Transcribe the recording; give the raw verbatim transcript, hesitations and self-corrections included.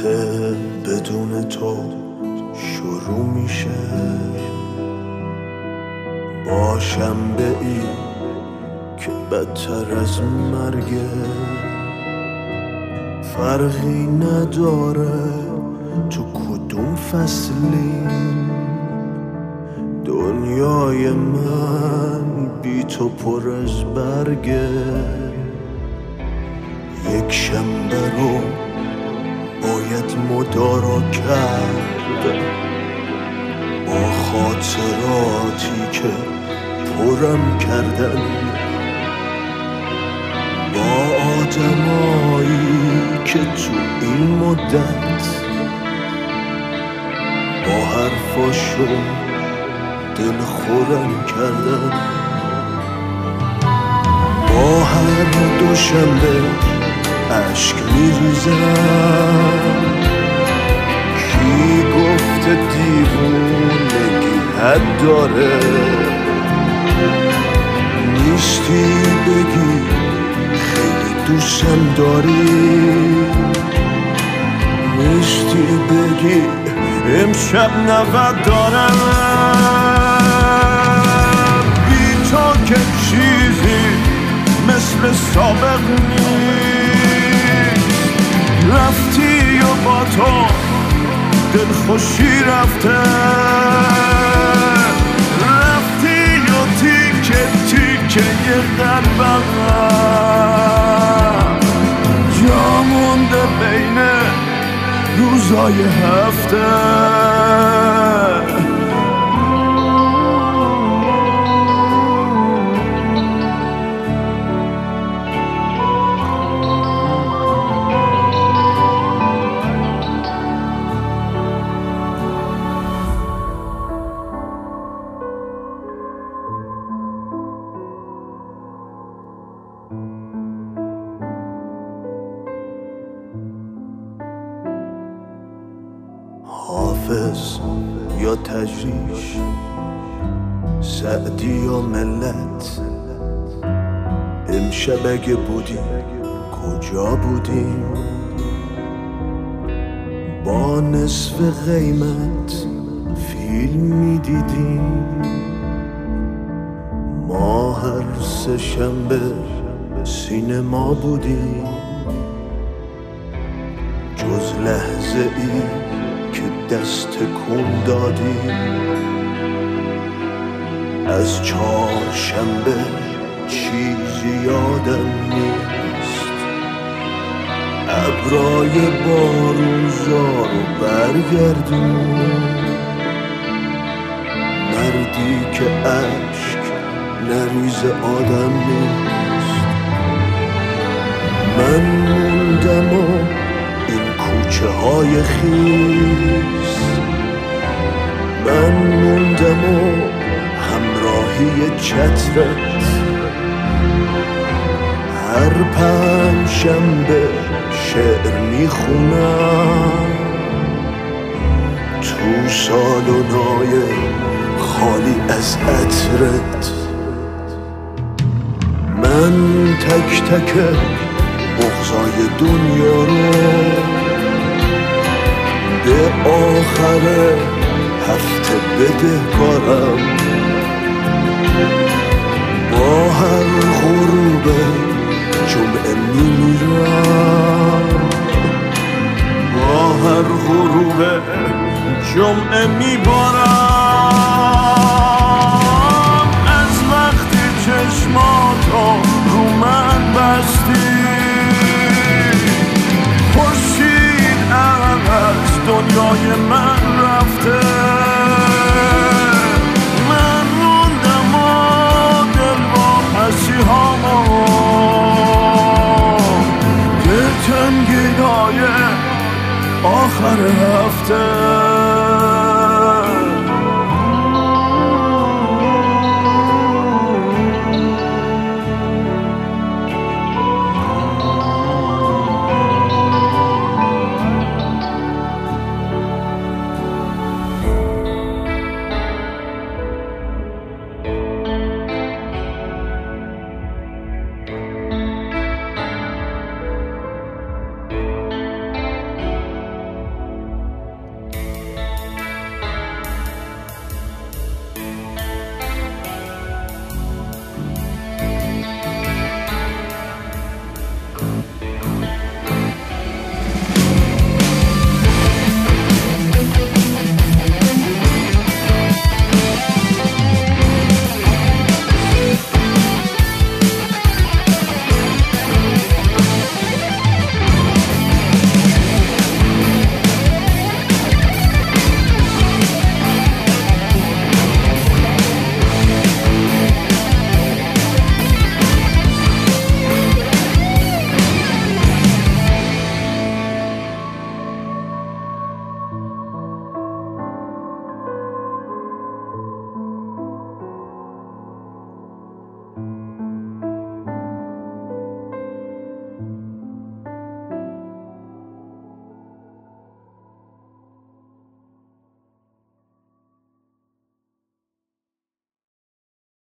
هفته بدون تو شروع میشه با شنبه ای که بدتر از مرگه. فرقی نداره تو کدوم فصلی، دنیای من بی تو پر از برگه. یک شنبه رو باید مدارا کرد با خاطراتی که پرم کردن، با آدمایی که تو این مدت با حرفاشون دل خورم کردن. با هر دوشنبه عشق میریزم، کی گفته دیوونگی حد داره؟ نیستی بگی خیلی دوستم داری، نیستی بگی امشب نود دارم. بی تو که چیزی مثل سابق نیست، رفتی و با تو دل خوشی رفته، رفتی و تیکه تیکه یه قلبم جا مونده بین روزای هفته. حافظ یا تجریش، سعدی یا ملت، امشب اگه بودیم کجا بودیم؟ با نصف قیمت فیلم میدیدیم، ما هر سه شنبه سینما بودیم. جز لحظه ای که دست کن دادیم، از چهارشنبه چیزی یادم نیست. ابرای بارونزا رو برگردون، مردی که عشق نریز آدم نیست. من موندم و این کوچه های خیس، من موندم و همراهی چترت. هر پنج شنبه شعر میخونم تو سالن‌های خالی از عطرت. من تک تک بغضای دنیا رو به آخر هفته بدهکارم. با هر غروب جمعه میمیرم، با هر غروب جمعه میبارم. از وقتی چشماتو رو من بستی، خورشید از دنیای من رفته. من موندم و دل با پسی هامو به تنگی های آخر هفته.